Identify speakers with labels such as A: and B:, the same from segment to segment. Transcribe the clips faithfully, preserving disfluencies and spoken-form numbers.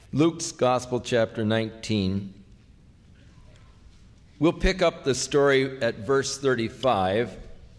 A: Luke's Gospel, chapter nineteen. We'll pick up the story at verse thirty-five.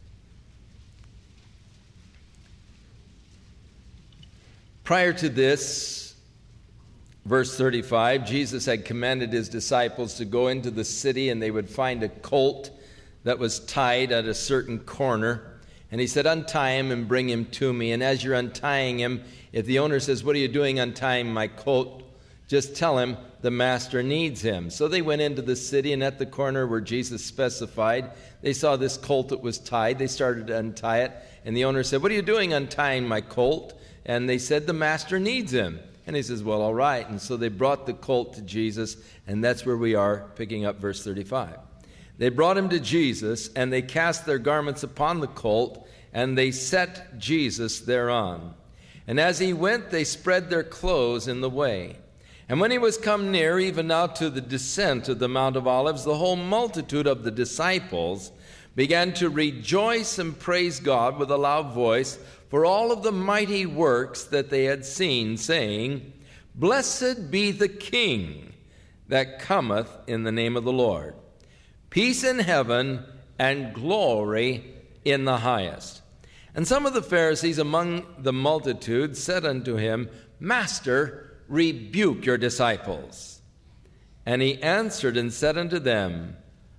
A: Prior to this, verse thirty-five, Jesus had commanded his disciples to go into the city and they would find a colt that was tied at a certain corner. And he said, untie him and bring him to me. And as you're untying him, if the owner says, what are you doing untying my colt? Just tell him the master needs him. So they went into the city, and at the corner where Jesus specified, they saw this colt that was tied. They started to untie it. And the owner said, what are you doing untying my colt? And they said, the master needs him. And he says, well, all right. And so they brought the colt to Jesus, and that's where we are, picking up verse thirty-five. They brought him to Jesus, and they cast their garments upon the colt, and they set Jesus thereon. And as he went, they spread their clothes in the way. And when he was come near, even now to the descent of the Mount of Olives, the whole multitude of the disciples began to rejoice and praise God with a loud voice for all of the mighty works that they had seen, saying, Blessed be the King that cometh in the name of the Lord. Peace in heaven and glory in the highest. And some of the Pharisees among the multitude said unto him, Master, rebuke your disciples. And he answered and said unto them,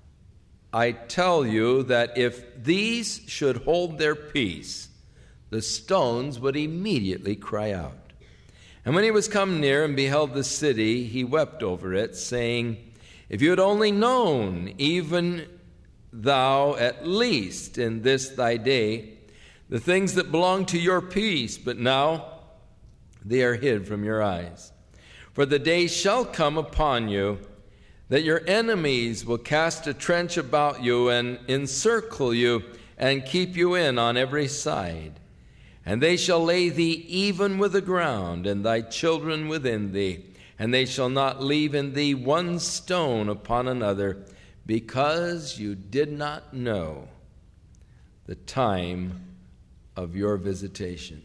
A: I tell you that if these should hold their peace, the stones would immediately cry out. And when he was come near and beheld the city, he wept over it, saying, If you had only known, even thou at least in this thy day, the things that belong to your peace, but now they are hid from your eyes. For the day shall come upon you that your enemies will cast a trench about you and encircle you and keep you in on every side. And they shall lay thee even with the ground, and thy children within thee. And they shall not leave in thee one stone upon another, because you did not know the time of your visitation.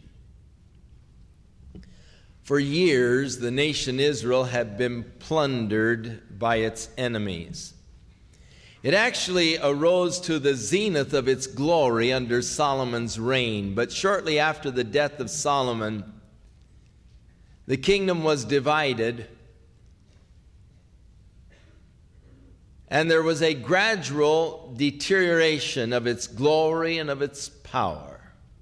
A: For years, the nation Israel had been plundered by its enemies. It actually arose to the zenith of its glory under Solomon's reign, but shortly after the death of Solomon, the kingdom was divided, and there was a gradual deterioration of its glory and of its power,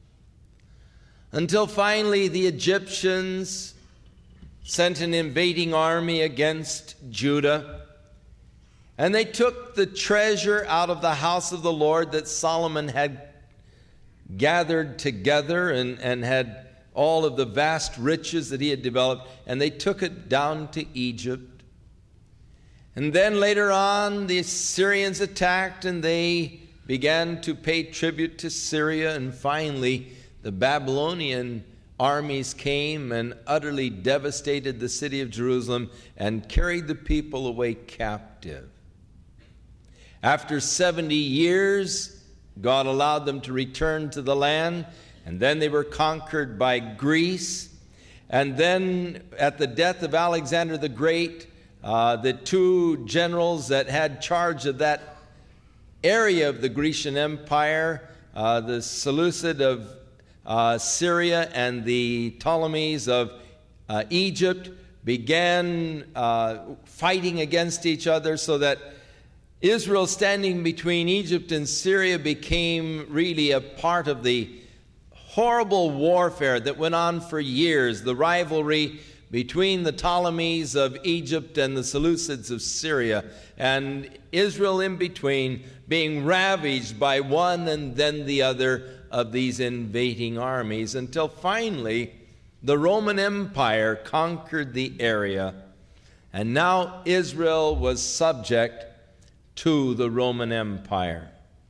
A: until finally the Egyptians sent an invading army against Judah, and they took the treasure out of the house of the Lord that Solomon had gathered together and, and had all of the vast riches that he had developed, and they took it down to Egypt. And then later on, the Assyrians attacked, and they began to pay tribute to Syria, and finally the Babylonian armies came and utterly devastated the city of Jerusalem and carried the people away captive. After seventy years, God allowed them to return to the land, and then they were conquered by Greece. And then at the death of Alexander the Great, uh, the two generals that had charge of that area of the Grecian Empire, uh, the Seleucid of uh, Syria and the Ptolemies of uh, Egypt, began uh, fighting against each other, so that Israel, standing between Egypt and Syria, became really a part of the horrible warfare that went on for years, the rivalry between the Ptolemies of Egypt and the Seleucids of Syria, and Israel in between, being ravaged by one and then the other of these invading armies, until finally the Roman Empire conquered the area, and now Israel was subject to the Roman Empire.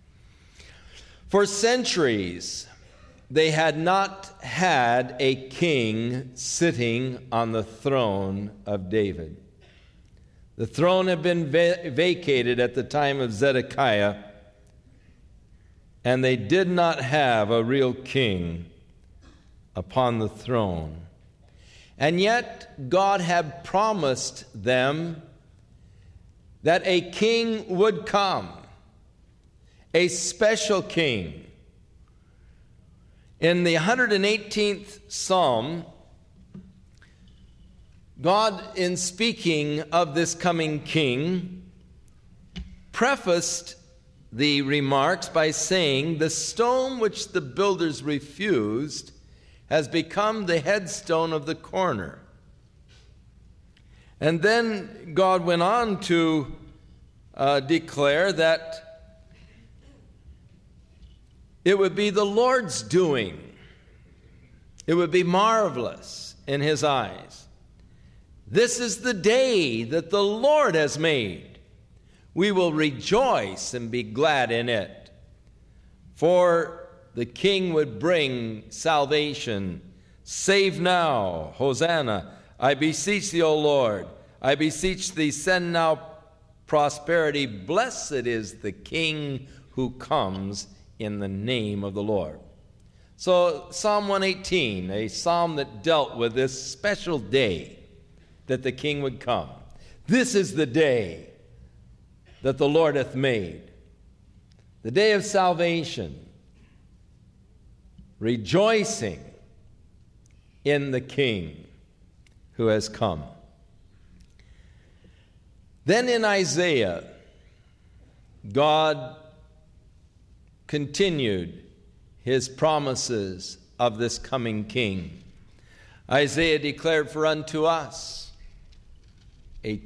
A: For centuries, they had not had a king sitting on the throne of David. The throne had been va- vacated at the time of Zedekiah, and they did not have a real king upon the throne. And yet God had promised them that a king would come, a special king. In the one hundred eighteenth Psalm, God, in speaking of this coming king, prefaced the remarks by saying, "The stone which the builders refused has become the headstone of the corner." And then God went on to uh, declare that it would be the Lord's doing. It would be marvelous in his eyes. "This is the day that the Lord has made. We will rejoice and be glad in it." For the king would bring salvation. "Save now, Hosanna. I beseech thee, O Lord. I beseech thee, send now prosperity. Blessed is the king who comes in the name of the Lord." So Psalm one eighteen, a psalm that dealt with this special day that the king would come. This is the day that the Lord hath made, the day of salvation, rejoicing in the king who has come. Then in Isaiah, God continued his promises of this coming king. Isaiah declared, "For unto us a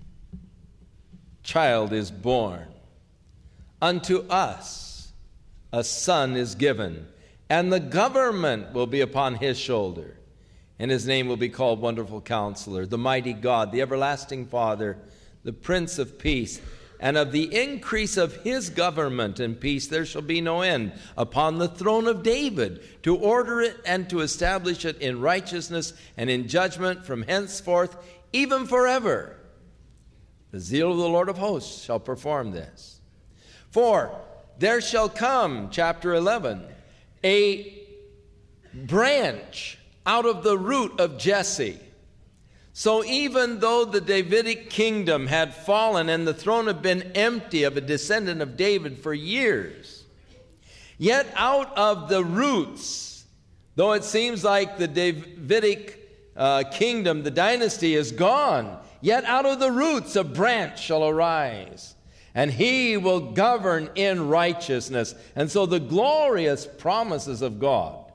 A: child is born, unto us a son is given, and the government will be upon his shoulder, and his name will be called Wonderful Counselor, the Mighty God, the Everlasting Father, the Prince of Peace. And of the increase of his government and peace there shall be no end, upon the throne of David, to order it and to establish it in righteousness and in judgment from henceforth, even forever. The zeal of the Lord of hosts shall perform this. For there shall come," chapter eleven, "a branch out of the root of Jesse." So even though the Davidic kingdom had fallen and the throne had been empty of a descendant of David for years, yet out of the roots, though it seems like the Davidic uh, kingdom, the dynasty is gone, yet out of the roots a branch shall arise, and he will govern in righteousness. And so the glorious promises of God,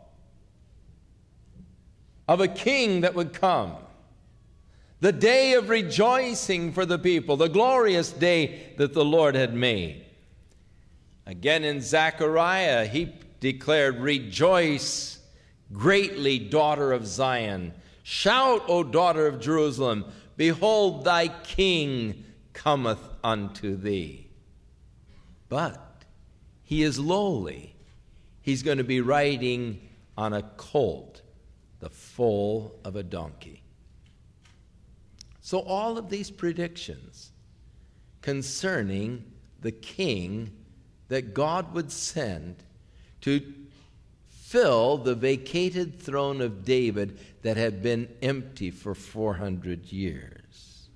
A: of a king that would come, the day of rejoicing for the people, the glorious day that the Lord had made. Again in Zechariah, he declared, "Rejoice greatly, daughter of Zion. Shout, O daughter of Jerusalem. Behold, thy king cometh unto thee." But he is lowly. He's going to be riding on a colt, the foal of a donkey. So all of these predictions concerning the king that God would send to fill the vacated throne of David that had been empty for four hundred years.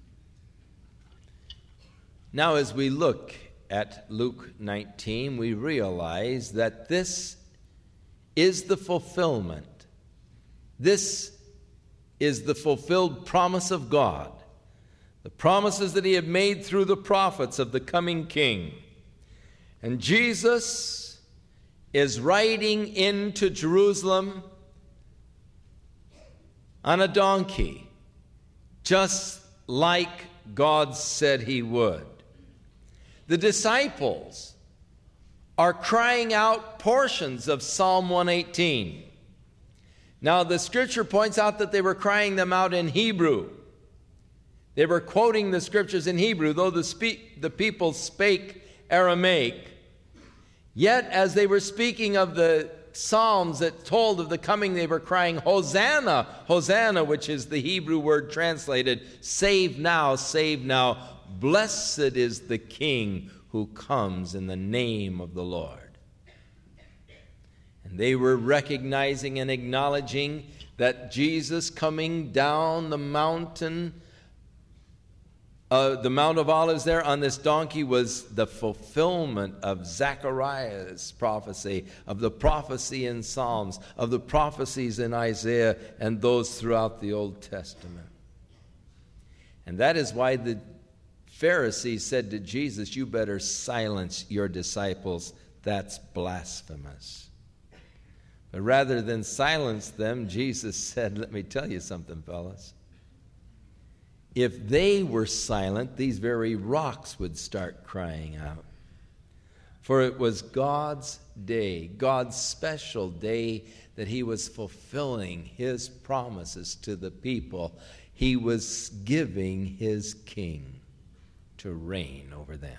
A: Now, as we look at Luke nineteen, we realize that this is the fulfillment. This is the fulfilled promise of God, the promises that he had made through the prophets of the coming king. And Jesus is riding into Jerusalem on a donkey, just like God said he would. The disciples are crying out portions of Psalm one eighteen. Now, the scripture points out that they were crying them out in Hebrew. They were quoting the scriptures in Hebrew, though the, spe- the people spake Aramaic. Yet, as they were speaking of the psalms that told of the coming, they were crying, "Hosanna, Hosanna," which is the Hebrew word translated, "Save now, save now. Blessed is the King who comes in the name of the Lord." And they were recognizing and acknowledging that Jesus coming down the mountain, uh, the Mount of Olives there on this donkey, was the fulfillment of Zechariah's prophecy, of the prophecy in Psalms, of the prophecies in Isaiah, and those throughout the Old Testament. And that is why the Pharisees said to Jesus, "You better silence your disciples. That's blasphemous." But rather than silence them, Jesus said, "Let me tell you something, fellas. If they were silent, these very rocks would start crying out." For it was God's day, God's special day, that he was fulfilling his promises to the people. He was giving his king to reign over them.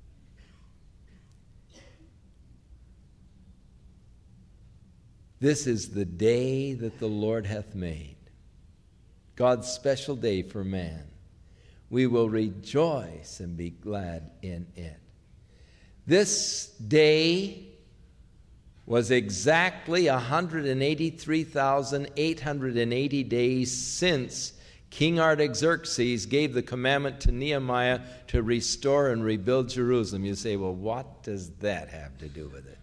A: This is the day that the Lord hath made, God's special day for man. We will rejoice and be glad in it. This day was exactly one hundred eighty-three thousand eight hundred eighty days since King Artaxerxes gave the commandment to Nehemiah to restore and rebuild Jerusalem. You say, well, what does that have to do with it?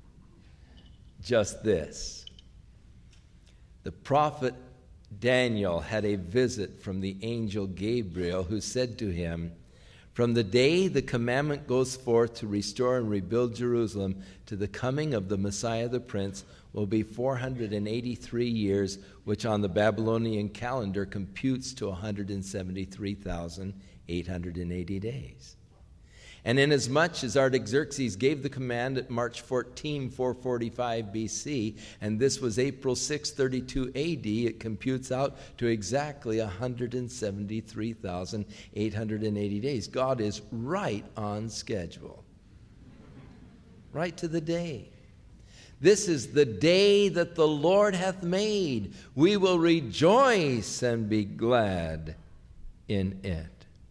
A: Just this. The prophet Daniel had a visit from the angel Gabriel, who said to him, "From the day the commandment goes forth to restore and rebuild Jerusalem to the coming of the Messiah the Prince will be four hundred eighty-three years, which on the Babylonian calendar computes to one hundred seventy-three thousand eight hundred eighty days. And inasmuch as Artaxerxes gave the command at March fourteenth, four forty-five B C, and this was April sixth, thirty-two A D, it computes out to exactly one hundred seventy-three thousand eight hundred eighty days. God is right on schedule, right to the day. This is the day that the Lord hath made. We will rejoice and be glad in it.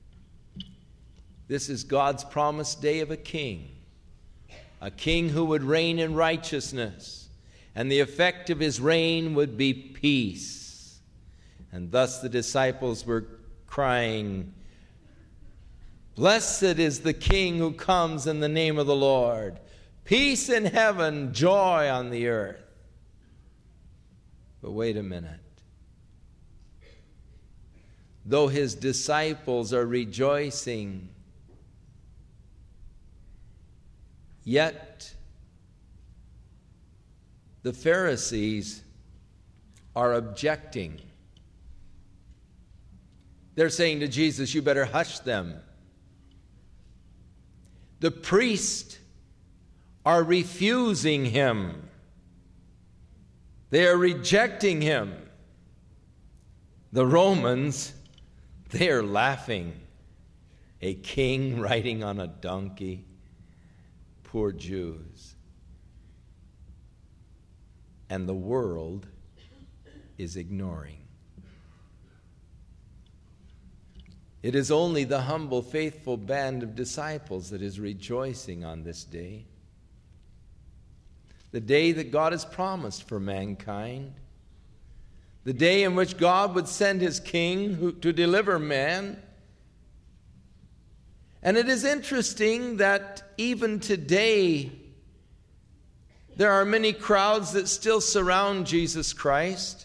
A: This is God's promised day of a king, a king who would reign in righteousness, and the effect of his reign would be peace. And thus the disciples were crying, "Blessed is the King who comes in the name of the Lord. Peace in heaven, joy on the earth." But wait a minute. Though his disciples are rejoicing, yet the Pharisees are objecting. They're saying to Jesus, "You better hush them." The priests are refusing him. They are rejecting him. The Romans, they are laughing. A king riding on a donkey. Poor Jews. And the world is ignoring. It is only the humble, faithful band of disciples that is rejoicing on this day. The day that God has promised for mankind. The day in which God would send his king who, to deliver man. And it is interesting that even today, there are many crowds that still surround Jesus Christ.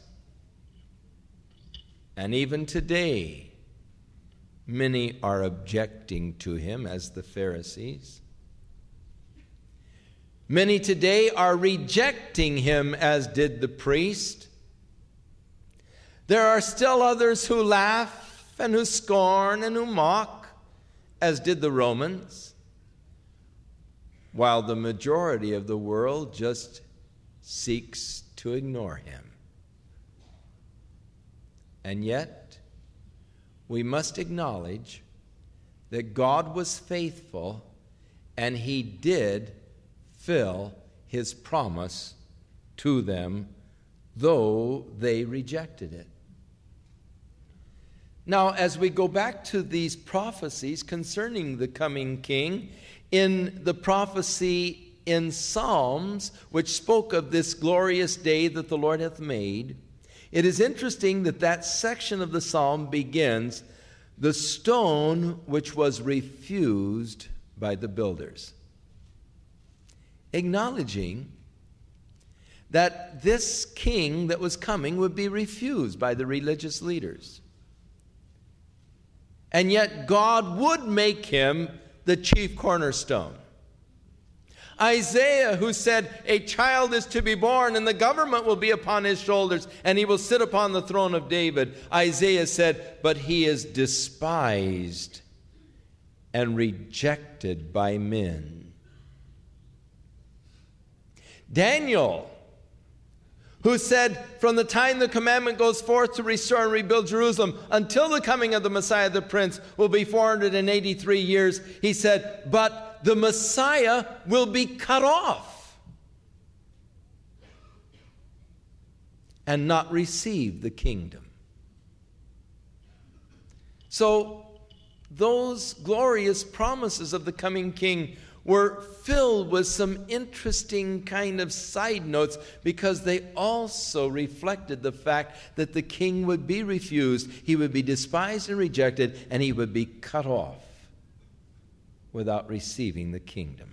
A: And even today, many are objecting to him as the Pharisees. Many today are rejecting him as did the priest. There are still others who laugh and who scorn and who mock, as did the Romans, while the majority of the world just seeks to ignore him. And yet, we must acknowledge that God was faithful, and he did fulfill his promise to them, though they rejected it. Now, as we go back to these prophecies concerning the coming king, in the prophecy in Psalms, which spoke of this glorious day that the Lord hath made, It is interesting that that section of the psalm begins, "the stone which was refused by the builders," acknowledging that this king that was coming would be refused by the religious leaders. And yet God would make him the chief cornerstone. Isaiah, who said, "A child is to be born, and the government will be upon his shoulders, and he will sit upon the throne of David." Isaiah said, "But he is despised and rejected by men." Daniel, who said, "From the time the commandment goes forth to restore and rebuild Jerusalem until the coming of the Messiah the Prince will be four hundred eighty-three years," he said, "But the Messiah will be cut off and not receive the kingdom." So those glorious promises of the coming king were filled with some interesting kind of side notes, because they also reflected the fact that the king would be refused, he would be despised and rejected, and he would be cut off without receiving the kingdom.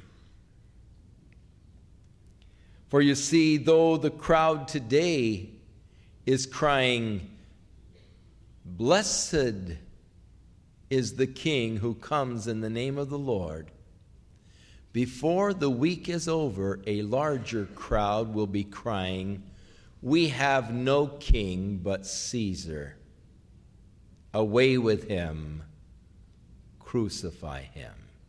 A: For you see, though the crowd today is crying, "Blessed is the King who comes in the name of the Lord," before the week is over, a larger crowd will be crying, "We have no king but Caesar. Away with him. Crucify him."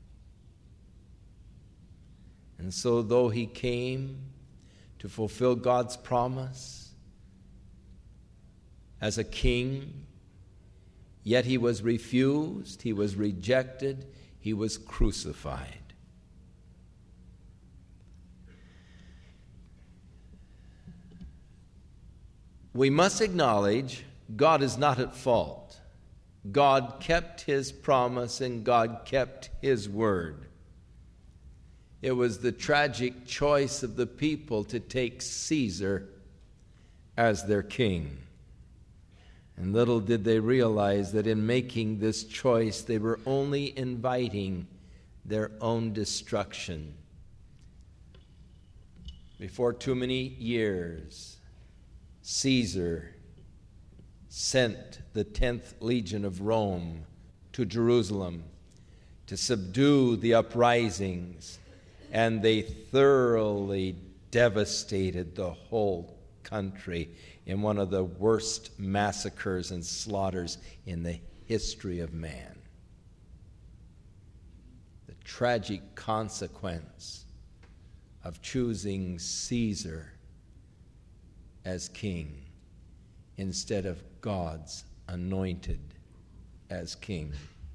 A: And so, though he came to fulfill God's promise as a king, yet he was refused, he was rejected, he was crucified. We must acknowledge God is not at fault. God kept his promise and God kept his word. It was the tragic choice of the people to take Caesar as their king. And little did they realize that in making this choice, they were only inviting their own destruction. Before too many years, Caesar sent the tenth Legion of Rome to Jerusalem to subdue the uprisings, and they thoroughly devastated the whole country in one of the worst massacres and slaughters in the history of man. The tragic consequence of choosing Caesar as king instead of God's anointed as king.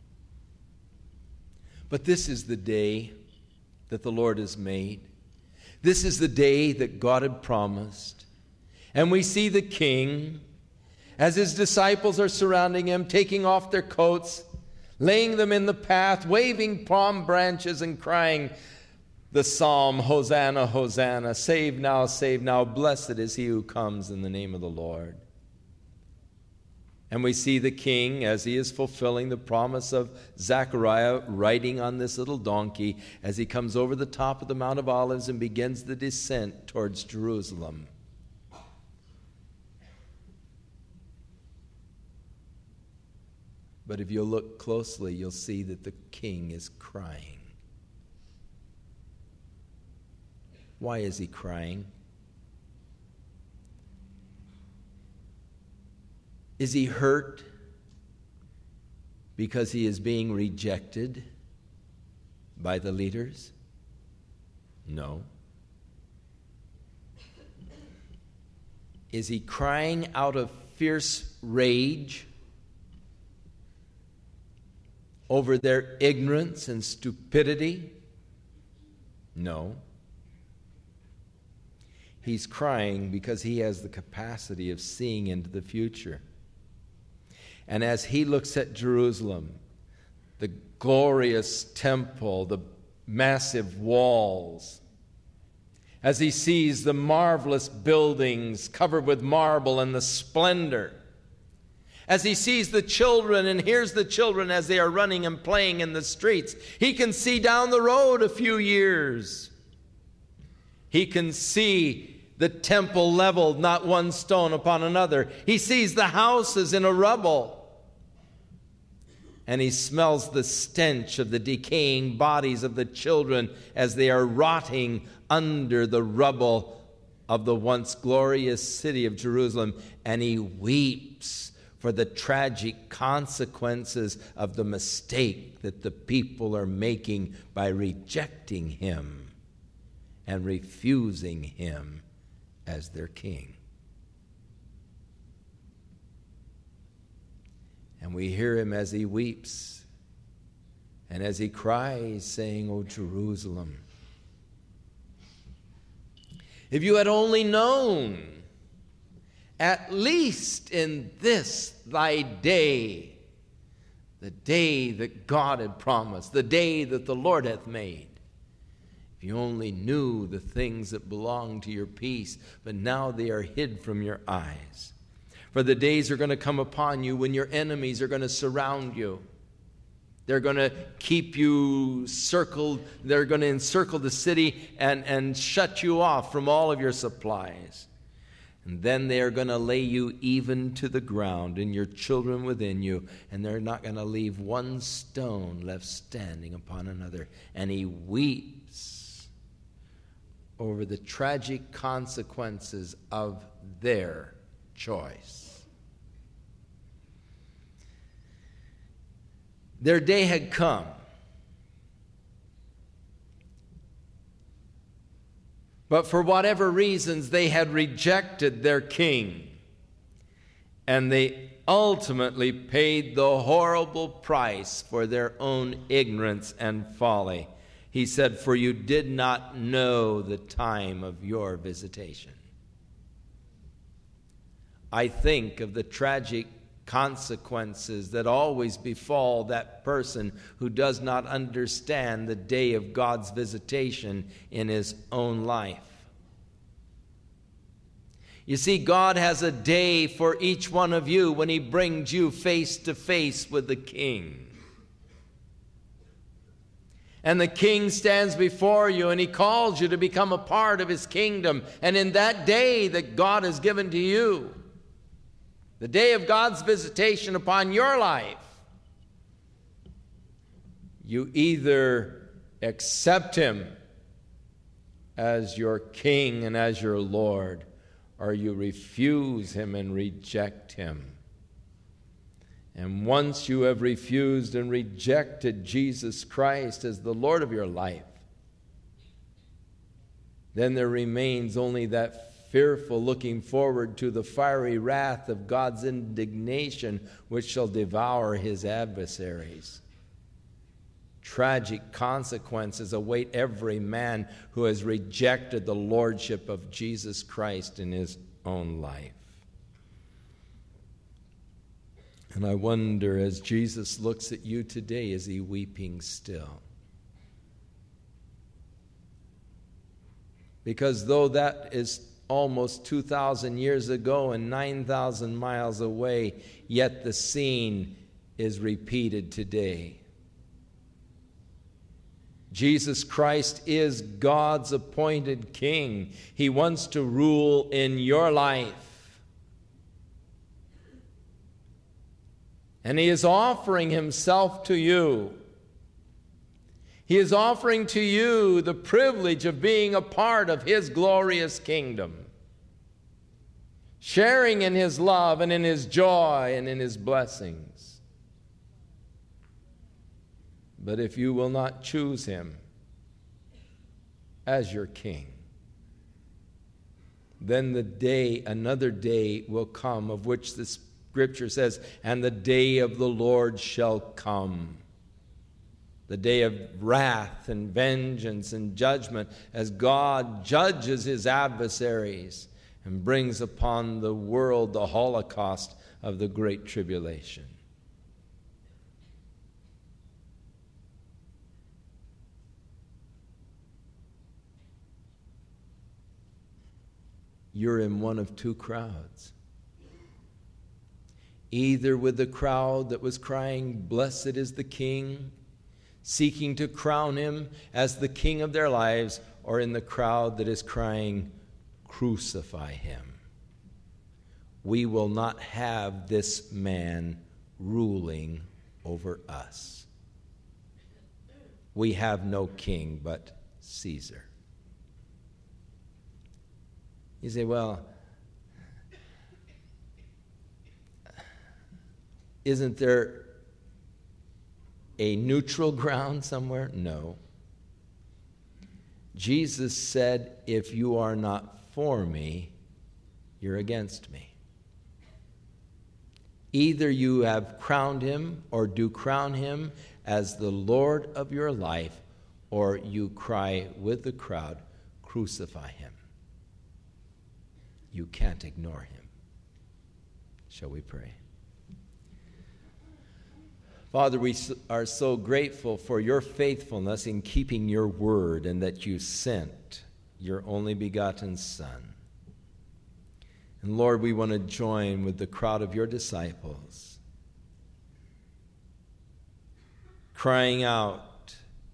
A: But this is the day that the Lord has made. This is the day that God had promised. And we see the king, as his disciples are surrounding him, taking off their coats, laying them in the path, waving palm branches and crying the psalm, "Hosanna, Hosanna, save now, save now, blessed is he who comes in the name of the Lord." And we see the king, as he is fulfilling the promise of Zechariah, riding on this little donkey as he comes over the top of the Mount of Olives and begins the descent towards Jerusalem. But if you look closely, you'll see that the king is crying. Why is he crying? Is he hurt because he is being rejected by the leaders? No. Is he crying out of fierce rage over their ignorance and stupidity? No. He's crying because he has the capacity of seeing into the future. And as he looks at Jerusalem, the glorious temple, the massive walls, as he sees the marvelous buildings covered with marble and the splendor, as he sees the children and hears the children as they are running and playing in the streets. He can see down the road a few years. He can see the temple leveled, not one stone upon another. He sees the houses in a rubble. And he smells the stench of the decaying bodies of the children as they are rotting under the rubble of the once glorious city of Jerusalem. And he weeps for the tragic consequences of the mistake that the people are making by rejecting him and refusing him as their king. And we hear him as he weeps and as he cries, saying, "O Jerusalem, if you had only known, at least in this thy day, the day that God had promised, the day that the Lord hath made. If you only knew the things that belong to your peace, but now they are hid from your eyes. For the days are going to come upon you when your enemies are going to surround you. They're going to keep you circled. They're going to encircle the city and, and shut you off from all of your supplies. And then they are going to lay you even to the ground and your children within you, and they're not going to leave one stone left standing upon another." And he weeps over the tragic consequences of their choice. Their day had come. But for whatever reasons, they had rejected their king. And they ultimately paid the horrible price for their own ignorance and folly. He said, "For you did not know the time of your visitation." I think of the tragic consequences that always befall that person who does not understand the day of God's visitation in his own life. You see, God has a day for each one of you when he brings you face to face with the King. And the King stands before you and he calls you to become a part of his kingdom. And in that day that God has given to you, the day of God's visitation upon your life, you either accept him as your king and as your Lord, or you refuse him and reject him. And once you have refused and rejected Jesus Christ as the Lord of your life, then there remains only that fearful looking forward to the fiery wrath of God's indignation, which shall devour his adversaries. Tragic consequences await every man who has rejected the lordship of Jesus Christ in his own life. And I wonder, as Jesus looks at you today, is he weeping still? Because though that is almost two thousand years ago and nine thousand miles away, yet the scene is repeated today. Jesus Christ is God's appointed king. He wants to rule in your life. And he is offering himself to you. He is offering to you the privilege of being a part of his glorious kingdom, sharing in his love and in his joy and in his blessings. But if you will not choose him as your king, then the day, another day will come, of which the Scripture says, "And the day of the Lord shall come." The day of wrath and vengeance and judgment, as God judges his adversaries and brings upon the world the holocaust of the Great Tribulation. you're in one of two crowds. Either with the crowd that was crying, "Blessed is the King," seeking to crown him as the king of their lives, or in the crowd that is crying, "Crucify him." We will not have this man ruling over us. We have no king but Caesar. You say, well, isn't there a neutral ground somewhere? No. Jesus said, if you are not for me, you're against me. Either you have crowned him or do crown him as the Lord of your life, or you cry with the crowd, "Crucify him." You can't ignore him. Shall we pray? Father, we are so grateful for your faithfulness in keeping your word, and that you sent your only begotten Son. And Lord, we want to join with the crowd of your disciples, crying out,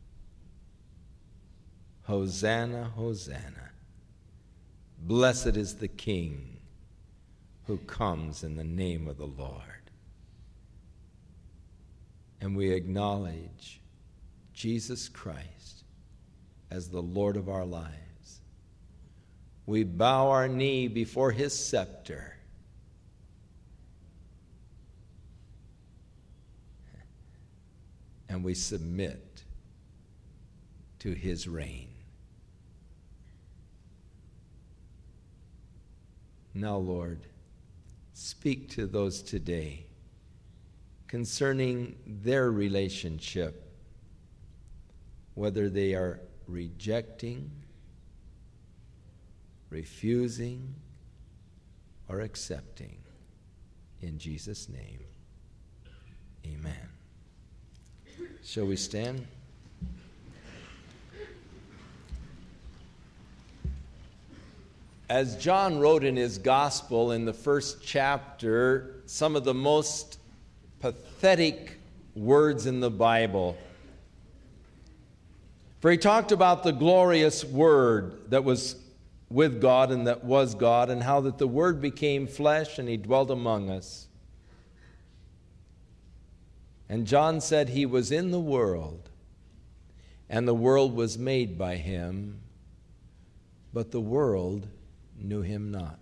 A: "Hosanna, Hosanna. Blessed is the King who comes in the name of the Lord." And we acknowledge Jesus Christ as the Lord of our lives. We bow our knee before his scepter. And we submit to his reign. Now, Lord, speak to those today concerning their relationship, whether they are rejecting, refusing, or accepting. In Jesus' name, amen. Shall we stand? As John wrote in his gospel in the first chapter, some of the most pathetic words in the Bible. For he talked about the glorious Word that was with God and that was God, and how that the Word became flesh and he dwelt among us. And John said he was in the world, and the world was made by him, but the world knew him not.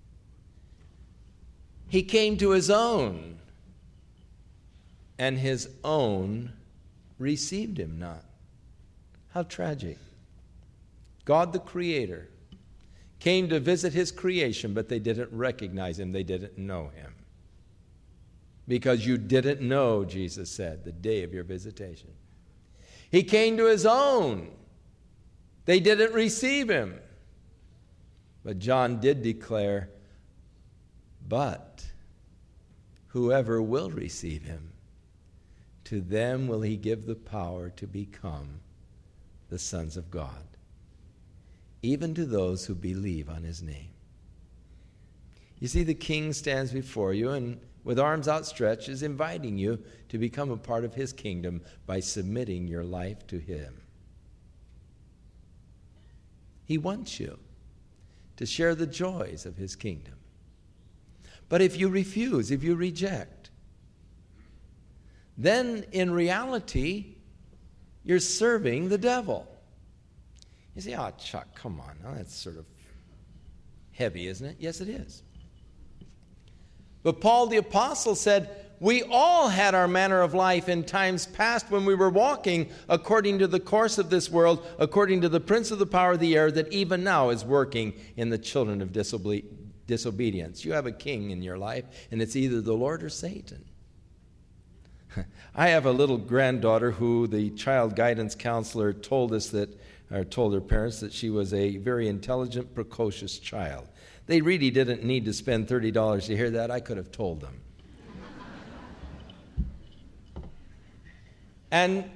A: He came to his own, and his own received him not. How tragic. God the Creator came to visit his creation, but they didn't recognize him. They didn't know him. Because you didn't know, Jesus said, the day of your visitation. He came to his own. They didn't receive him. But John did declare, but whoever will receive him, to them will he give the power to become the sons of God, even to those who believe on his name. You see, the King stands before you and with arms outstretched is inviting you to become a part of his kingdom by submitting your life to him. He wants you to share the joys of his kingdom. But if you refuse, if you reject, then in reality, you're serving the devil. You say, oh, Chuck, come on. Now that's sort of heavy, isn't it? Yes, it is. But Paul the Apostle said, we all had our manner of life in times past when we were walking according to the course of this world, according to the prince of the power of the air that even now is working in the children of disobe- disobedience. You have a king in your life, and it's either the Lord or Satan. I have a little granddaughter who the child guidance counselor told us that, or told her parents that she was a very intelligent, precocious child. They really didn't need to spend thirty dollars to hear that. I could have told them. And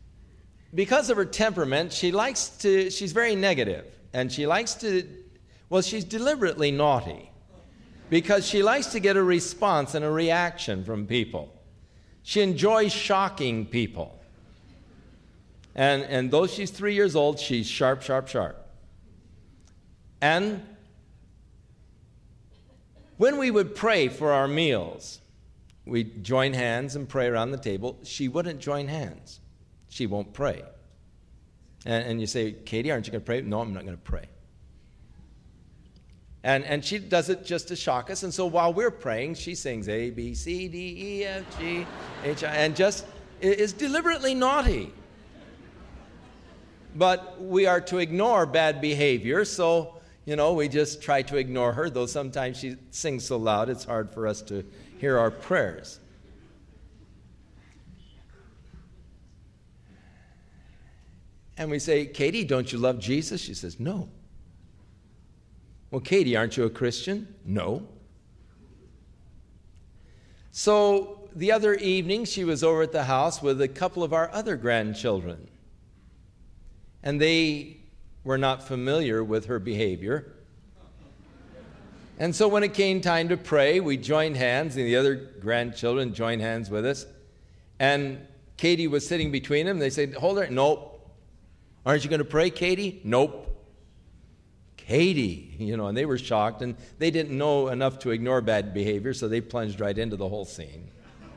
A: because of her temperament, she likes to, she's very negative. And she likes to, Well, she's deliberately naughty because she likes to get a response and a reaction from people. She enjoys shocking people. And, and though she's three years old, she's sharp, sharp, sharp. And when we would pray for our meals, we'd join hands and pray around the table. She wouldn't join hands. She won't pray. And, and you say, Katie, aren't you going to pray? No, I'm not going to pray. And, and she does it just to shock us. And so while we're praying, she sings A, B, C, D, E, F, G, H, I, and just is deliberately naughty. But we are to ignore bad behavior, so, you know, we just try to ignore her, though sometimes she sings so loud it's hard for us to hear our prayers. And we say, Katie, don't you love Jesus? She says, no. Well, Katie, aren't you a Christian? No. So the other evening, she was over at the house with a couple of our other grandchildren. And they were not familiar with her behavior. And so when it came time to pray, we joined hands, and the other grandchildren joined hands with us. And Katie was sitting between them. They said, hold her. Nope. Aren't you going to pray, Katie? Nope. Katie, you know, and they were shocked, and they didn't know enough to ignore bad behavior, so they plunged right into the whole scene.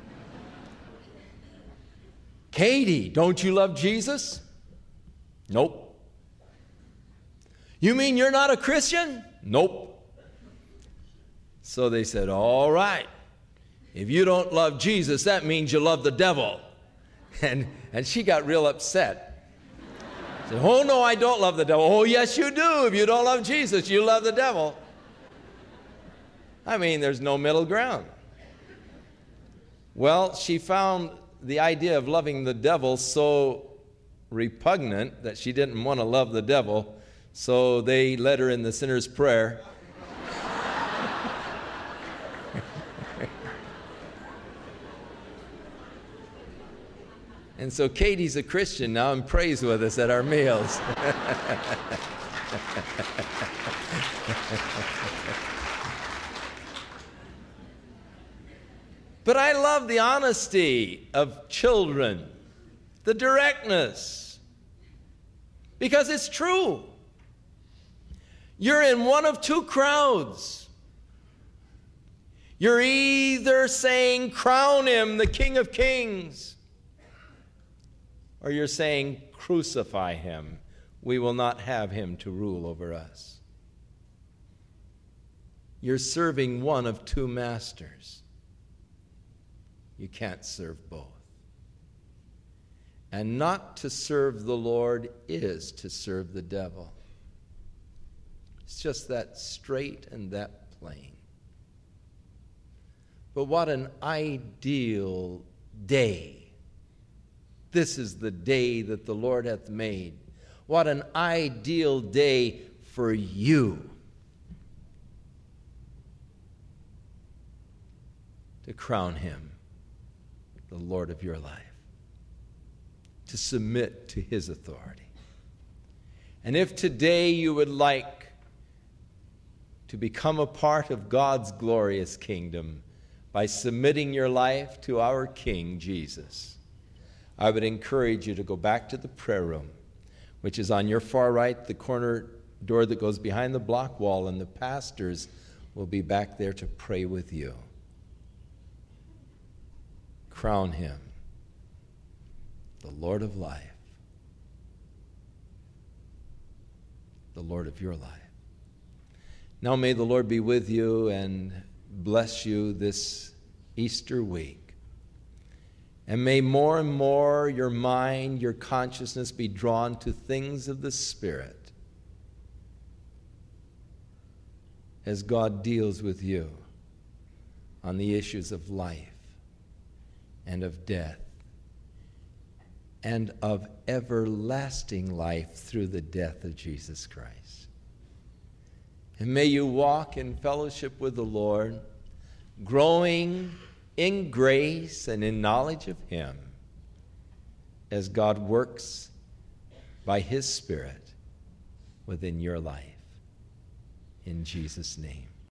A: Katie, don't you love Jesus? Nope. You mean you're not a Christian? Nope. So they said, all right, if you don't love Jesus, that means you love the devil. And, and she got real upset. Said, oh, no, I don't love the devil. Oh, yes, you do. If you don't love Jesus, you love the devil. I mean, there's no middle ground. Well, she found the idea of loving the devil so repugnant that she didn't want to love the devil, so they led her in the sinner's prayer. And so Katie's a Christian now and prays with us at our meals. But I love the honesty of children, the directness, because it's true. You're in one of two crowds. You're either saying, crown him, the King of Kings, or you're saying, crucify him. We will not have him to rule over us. You're serving one of two masters. You can't serve both. And not to serve the Lord is to serve the devil. It's just that straight and that plain. But what an ideal day. This is the day that the Lord hath made. What an ideal day for you to crown him the Lord of your life, to submit to his authority. And if today you would like to become a part of God's glorious kingdom by submitting your life to our King Jesus, I would encourage you to go back to the prayer room, which is on your far right, the corner door that goes behind the block wall, and the pastors will be back there to pray with you. Crown him the Lord of life, the Lord of your life. Now may the Lord be with you and bless you this Easter week. And may more and more your mind, your consciousness be drawn to things of the Spirit as God deals with you on the issues of life and of death and of everlasting life through the death of Jesus Christ. And may you walk in fellowship with the Lord, growing in grace and in knowledge of him as God works by his Spirit within your life. in Jesus' name.